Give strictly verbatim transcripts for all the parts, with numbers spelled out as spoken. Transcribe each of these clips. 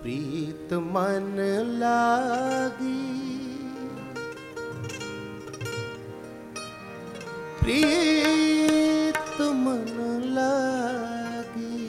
प्रीत मन लागी, प्रीत मन लागी,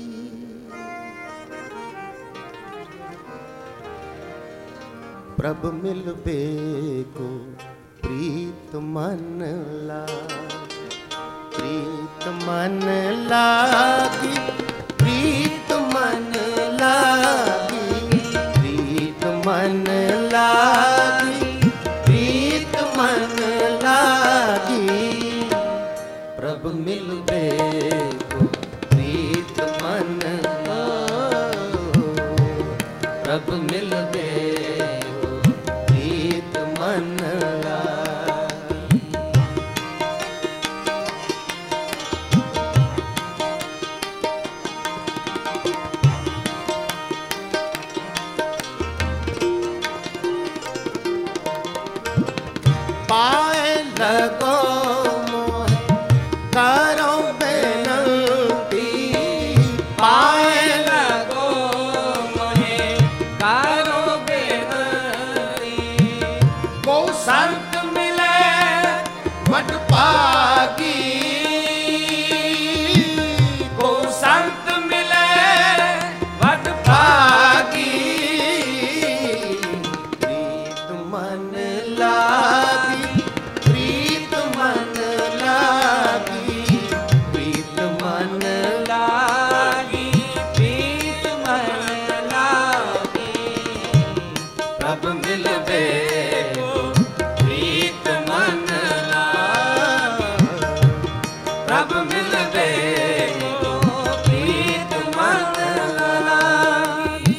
प्रभ मिलबे को प्रीत मन लागी, प्रीत मन लागी, प्रीत मन लागी, प्रीत मन लागी, प्रीत मन लागी, प्रभ मिलबे को प्रीत मन लागी, प्रभ मिलबे को प्रीत मन लागी। पाए लगो मोहे करो बेनती, पाए लगो मोहे करो बेनती, को संत मिले वट पागी, को संत मिले वट पागी, प्रीत मन लागी, प्रीत मन लागी, प्रीत मन लागी, प्रीत मन लागी, प्रभ मिलबे को प्रीत मन लागी, प्रभ मिलबे को प्रीत मन लागी।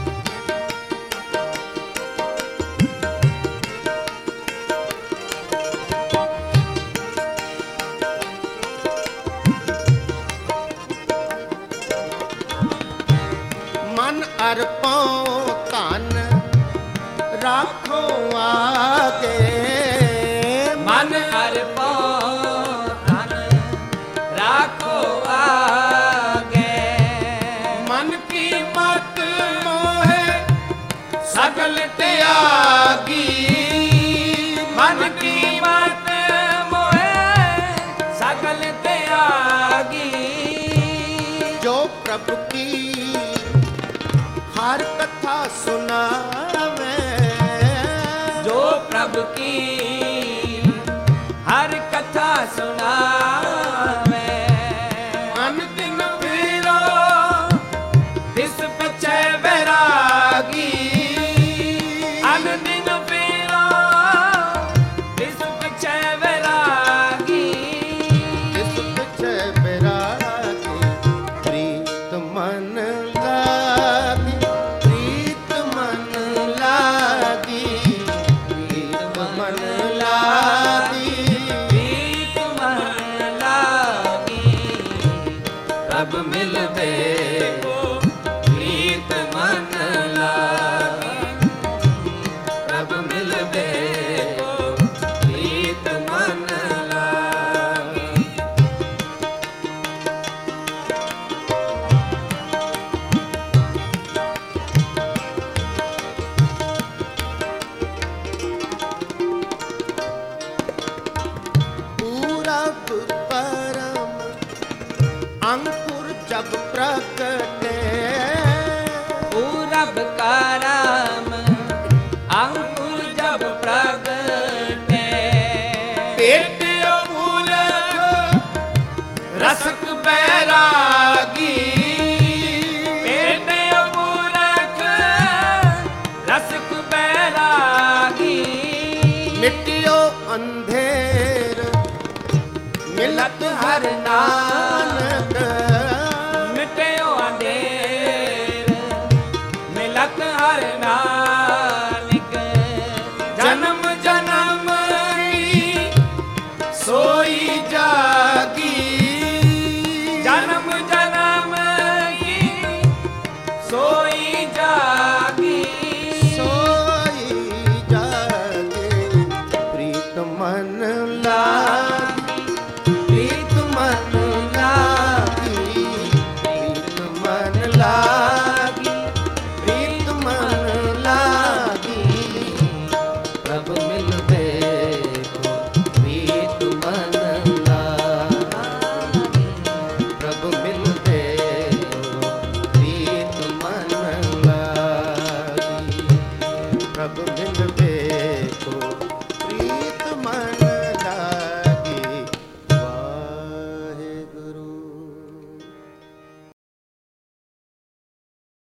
मन अर्पों तन राखो आगे, मन अर्पों तन राखो आगे, मन की मत मोहे सगल त्यागी, मन की मत मोहे सकल त्यागी, जो प्रभु की हर कथा सुनावे, जो प्रभु की